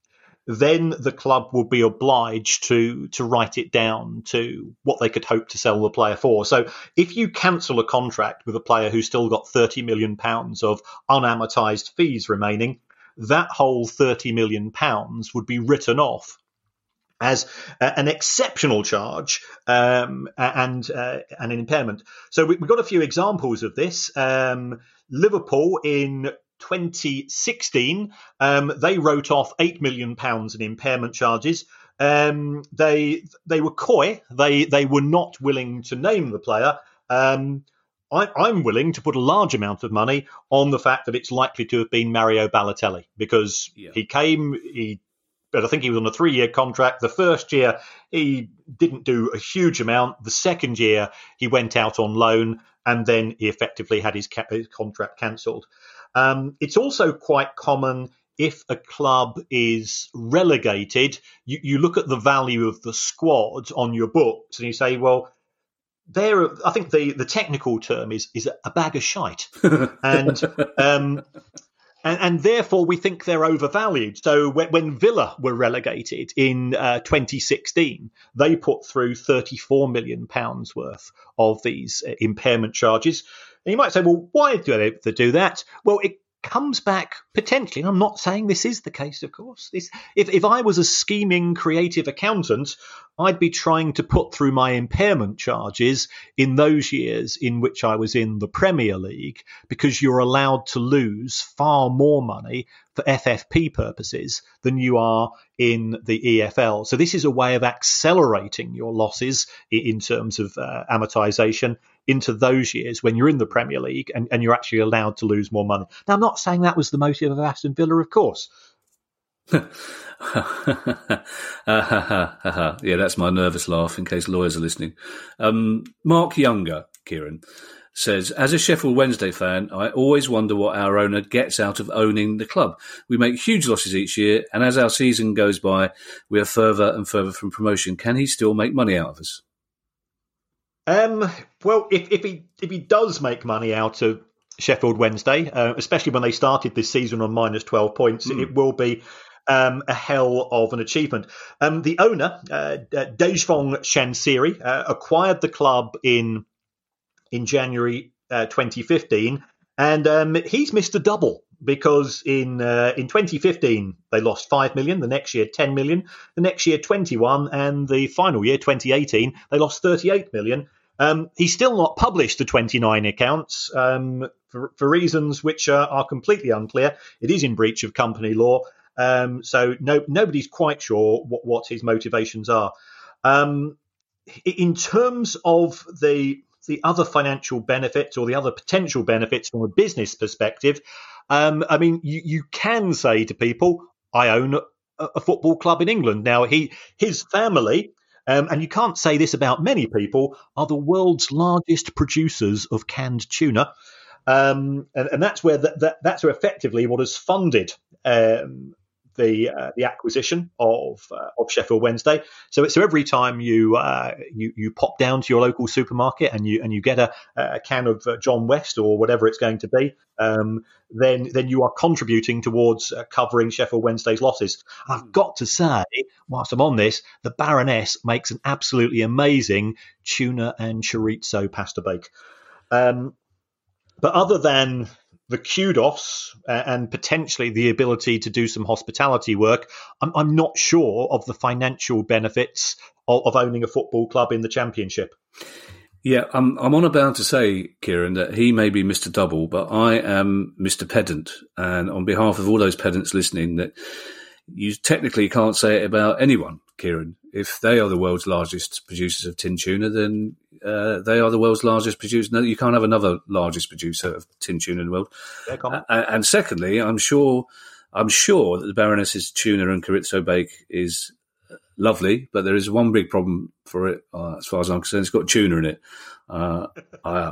Speaker 4: then the club will be obliged to write it down to what they could hope to sell the player for. So if you cancel a contract with a player who's still got £30 million of unamortised fees remaining, that whole £30 million would be written off as an exceptional charge and an impairment. So we've got a few examples of this. Liverpool in 2016, they wrote off £8 million in impairment charges. They were coy. They were not willing to name the player. I'm willing to put a large amount of money on the fact that it's likely to have been Mario Balotelli, because but I think he was on a 3-year contract. The first year, he didn't do a huge amount. The second year, he went out on loan, and then he effectively had his contract cancelled. It's also quite common if a club is relegated, you look at the value of the squad on your books and you say, well, I think the technical term is a bag of shite. And therefore we think they're overvalued. So when Villa were relegated in 2016, they put through £34 million worth of these impairment charges. And you might say, well, why do they do that? Well, it comes back potentially, and I'm not saying this is the case, of course. If I was a scheming creative accountant, I'd be trying to put through my impairment charges in those years in which I was in the Premier League, because you're allowed to lose far more money for FFP purposes than you are in the EFL. So this is a way of accelerating your losses in terms of amortization into those years when you're in the Premier League and you're actually allowed to lose more money. Now, I'm not saying that was the motive of Aston Villa, of course.
Speaker 3: Yeah, that's my nervous laugh in case lawyers are listening. Mark Younger, Kieran, says, as a Sheffield Wednesday fan, I always wonder what our owner gets out of owning the club. We make huge losses each year, and as our season goes by, we are further and further from promotion. Can he still make money out of us?
Speaker 4: Well, if he does make money out of Sheffield Wednesday, especially when they started this season on minus 12 points, it will be a hell of an achievement. The owner, Dejphong Chansiri, acquired the club in January 2015, and he's missed a double, because in 2015 they lost 5 million, the next year 10 million, the next year 21, and the final year 2018 they lost 38 million. He's still not published the 29 accounts for reasons which are completely unclear. It is in breach of company law, so nobody's quite sure what his motivations are. In terms of the other financial benefits or the other potential benefits from a business perspective, I mean, you can say to people, I own a football club in England. Now, his family, and you can't say this about many people, are the world's largest producers of canned tuna. And that's where that's effectively what has funded the acquisition of Sheffield Wednesday. So every time you pop down to your local supermarket and you get a can of John West or whatever it's going to be, then you are contributing towards covering Sheffield Wednesday's losses. And I've got to say, whilst I'm on this, the Baroness makes an absolutely amazing tuna and chorizo pasta bake. But other than the kudos and potentially the ability to do some hospitality work, I'm not sure of the financial benefits of owning a football club in the Championship.
Speaker 3: Yeah, I'm on about to say, Kieran, that he may be Mr. Double, but I am Mr. Pedant. And on behalf of all those pedants listening, that you technically can't say it about anyone, Kieran. If they are the world's largest producers of tin tuna, then they are the world's largest producer. No, you can't have another largest producer of tin tuna in the world. And secondly, I'm sure that the Baroness's tuna and chorizo bake is lovely, but there is one big problem for it, as far as I'm concerned. It's got tuna in it. I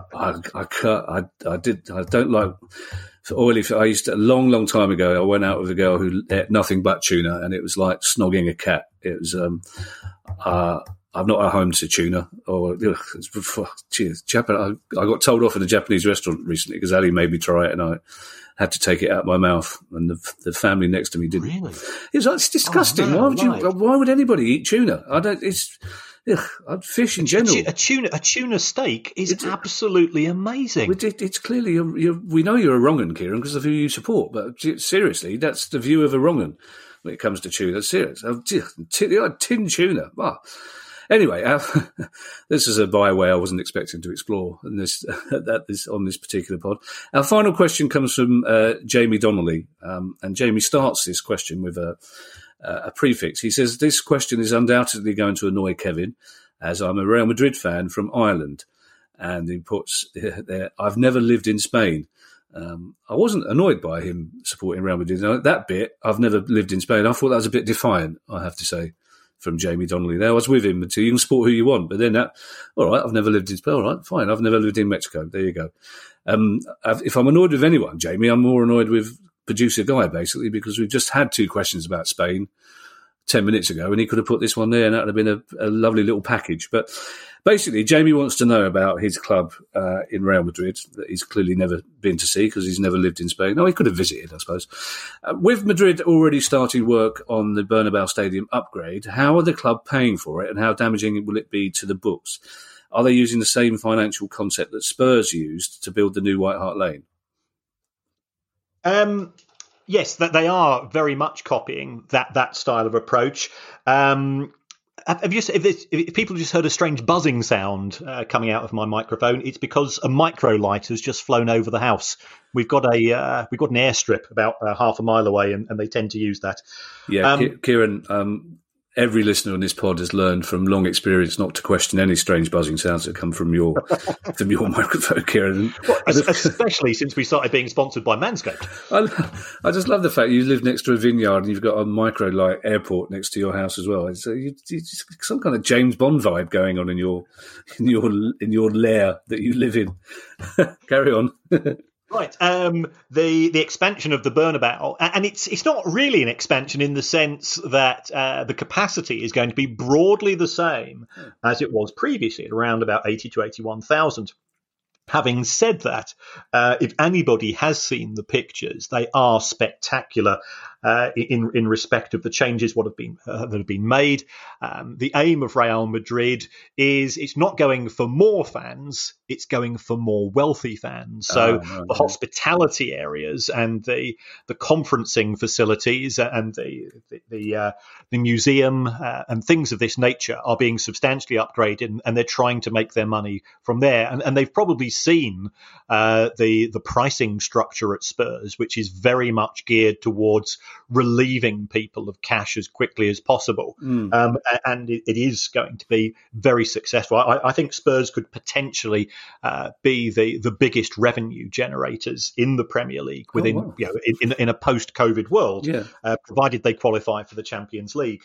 Speaker 3: don't like oily. I used to, a long time ago, I went out with a girl who ate nothing but tuna, and it was like snogging a cat. It was, I'm not at home to tuna. Or cheers, I got told off in a Japanese restaurant recently because Ali made me try it, and I had to take it out of my mouth, and the family next to me didn't.
Speaker 4: Really?
Speaker 3: It was like, it's disgusting.
Speaker 4: Oh, no,
Speaker 3: why would anybody eat tuna? I don't. It's fish in general.
Speaker 4: A tuna steak is absolutely amazing.
Speaker 3: It's clearly we know you're a wrong-un, Kieran, because of who you support. But seriously, that's the view of a wrong-un when it comes to tuna. That's serious. Tin tuna. Wow. Anyway, this is a byway I wasn't expecting to explore on this particular pod. Our final question comes from Jamie Donnelly, and Jamie starts this question with a prefix. He says, "This question is undoubtedly going to annoy Kevin, as I'm a Real Madrid fan from Ireland." And he puts there, "I've never lived in Spain." I wasn't annoyed by him supporting Real Madrid. That bit, I've never lived in Spain, I thought that was a bit defiant, I have to say, from Jamie Donnelly there. I was with him until you can support who you want. But then all right, I've never lived in Spain. All right, fine. I've never lived in Mexico. There you go. If I'm annoyed with anyone, Jamie, I'm more annoyed with producer Guy, basically, because we've just had 2 questions about Spain 10 minutes ago, and he could have put this one there, and that would have been a lovely little package. But basically, Jamie wants to know about his club in Real Madrid that he's clearly never been to see because he's never lived in Spain. No, he could have visited, I suppose. With Madrid already starting work on the Bernabeu Stadium upgrade, how are the club paying for it, and how damaging will it be to the books? Are they using the same financial concept that Spurs used to build the new White Hart Lane?
Speaker 4: Yes, that they are very much copying that style of approach. If people just heard a strange buzzing sound coming out of my microphone, it's because a micro light has just flown over the house. We've got an airstrip about half a mile away, and they tend to use that.
Speaker 3: Yeah, Kieran. Every listener on this pod has learned from long experience not to question any strange buzzing sounds that come from your microphone, Kieran.
Speaker 4: Well, especially since we started being sponsored by Manscaped.
Speaker 3: I just love the fact you live next to a vineyard and you've got a micro-light airport next to your house as well. It's some kind of James Bond vibe going on in your lair that you live in. Carry on.
Speaker 4: Right, the expansion of the Bernabeu, and it's not really an expansion in the sense that the capacity is going to be broadly the same as it was previously, at around about 80 to 81,000. Having said that, if anybody has seen the pictures, they are spectacular in respect of the changes that have been made. The aim of Real Madrid is it's not going for more fans, it's going for more wealthy fans. So the hospitality areas and the conferencing facilities and the museum and things of this nature are being substantially upgraded, and they're trying to make their money from there. And they've probably seen the pricing structure at Spurs, which is very much geared towards relieving people of cash as quickly as possible. And it is going to be very successful. I think Spurs could potentially be the biggest revenue generators in the Premier League within in a post-COVID world, provided they qualify for the Champions League.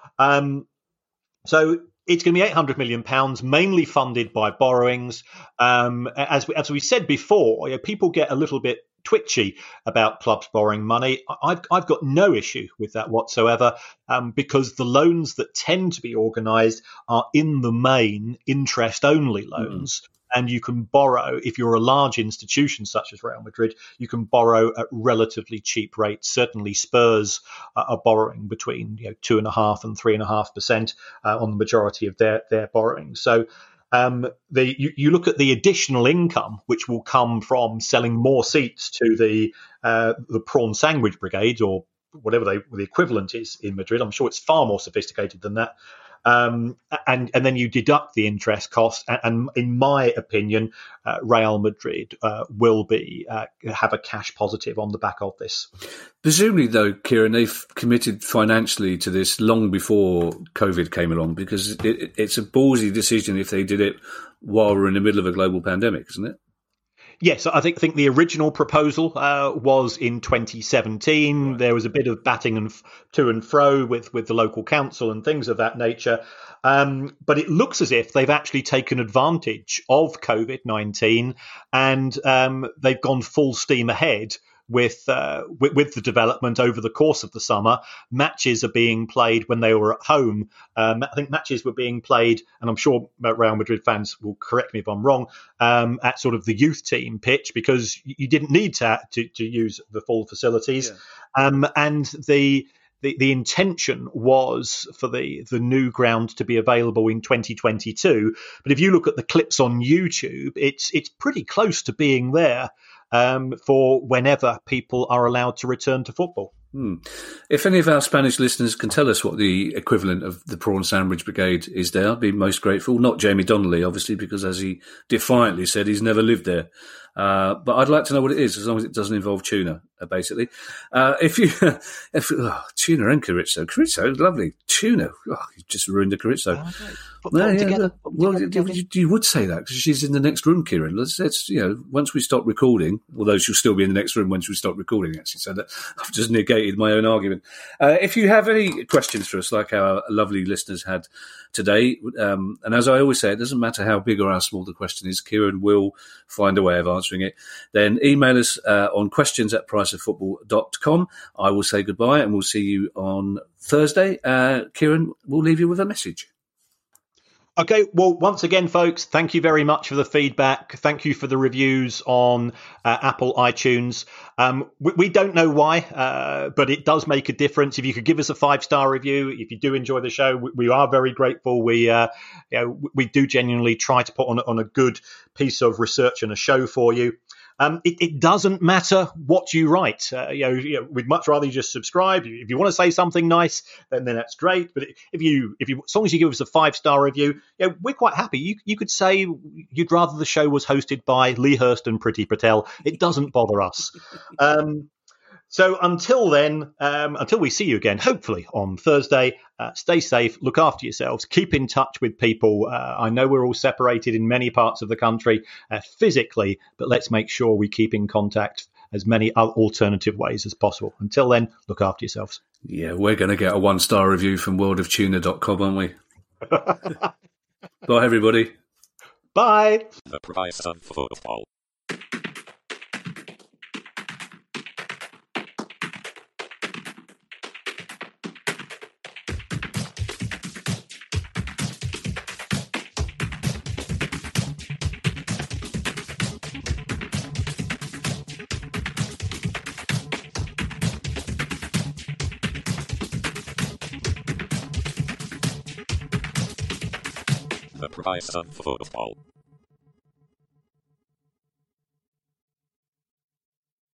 Speaker 4: So it's going to be £800 million, mainly funded by borrowings. As we said before, people get a little bit twitchy about clubs borrowing money. I've got no issue with that whatsoever, because the loans that tend to be organised are in the main interest-only loans. And you can borrow, if you're a large institution such as Real Madrid, you can borrow at relatively cheap rates. Certainly Spurs are borrowing between 2.5% and 3.5% on the majority of their borrowing. So you look at the additional income which will come from selling more seats to the prawn sandwich brigade, or whatever the equivalent is in Madrid. I'm sure it's far more sophisticated than that. And then you deduct the interest cost, and in my opinion, Real Madrid will have a cash positive on the back of this.
Speaker 3: Presumably, though, Kieran, they've committed financially to this long before COVID came along, because it's a ballsy decision if they did it while we're in the middle of a global pandemic, isn't it?
Speaker 4: Yes, I think the original proposal was in 2017. Right. There was a bit of batting to and fro with the local council and things of that nature. But it looks as if they've actually taken advantage of COVID-19 and they've gone full steam ahead with the development over the course of the summer. Matches are being played when they were at home. I think matches were being played, and I'm sure Real Madrid fans will correct me if I'm wrong, at sort of the youth team pitch, because you didn't need to use the full facilities. Yeah. And the intention was for the new ground to be available in 2022. But if you look at the clips on YouTube, it's pretty close to being there for whenever people are allowed to return to football.
Speaker 3: If any of our Spanish listeners can tell us what the equivalent of the Prawn Sandwich Brigade is there, I'd be most grateful. Not Jamie Donnelly, obviously, because as he defiantly said, he's never lived there. But I'd like to know what it is, as long as it doesn't involve tuna, basically. Tuna and chorizo, lovely. Tuna, you just ruined the chorizo. You would say that because she's in the next room, Kieran. Let's once we stop recording, although she'll still be in the next room once we stop recording, actually. So that I've just negated my own argument. If you have any questions for us, like our lovely listeners had today, and as I always say, it doesn't matter how big or how small the question is, Kieran will find a way of answering it. Then email us on questions@priceoffootball.com. I will say goodbye and we'll see you on Thursday. Kieran will leave you with a message.
Speaker 4: Okay, well, once again, folks, thank you very much for the feedback. Thank you for the reviews on Apple iTunes. We don't know why, but it does make a difference. If you could give us a 5-star review, if you do enjoy the show, we are very grateful. We do genuinely try to put on a good piece of research and a show for you. It doesn't matter what you write. We'd much rather you just subscribe. If you want to say something nice, then that's great. But if you, as long as you give us a 5-star review, we're quite happy. You could say you'd rather the show was hosted by Lee Hurst and Priti Patel. It doesn't bother us. So until then, until we see you again, hopefully on Thursday, stay safe, look after yourselves, keep in touch with people. I know we're all separated in many parts of the country physically, but let's make sure we keep in contact as many alternative ways as possible. Until then, look after yourselves.
Speaker 3: Yeah, we're going to get a 1-star review from worldoftuna.com, aren't we? Bye, everybody.
Speaker 4: Bye.
Speaker 8: The price of football. The price of football.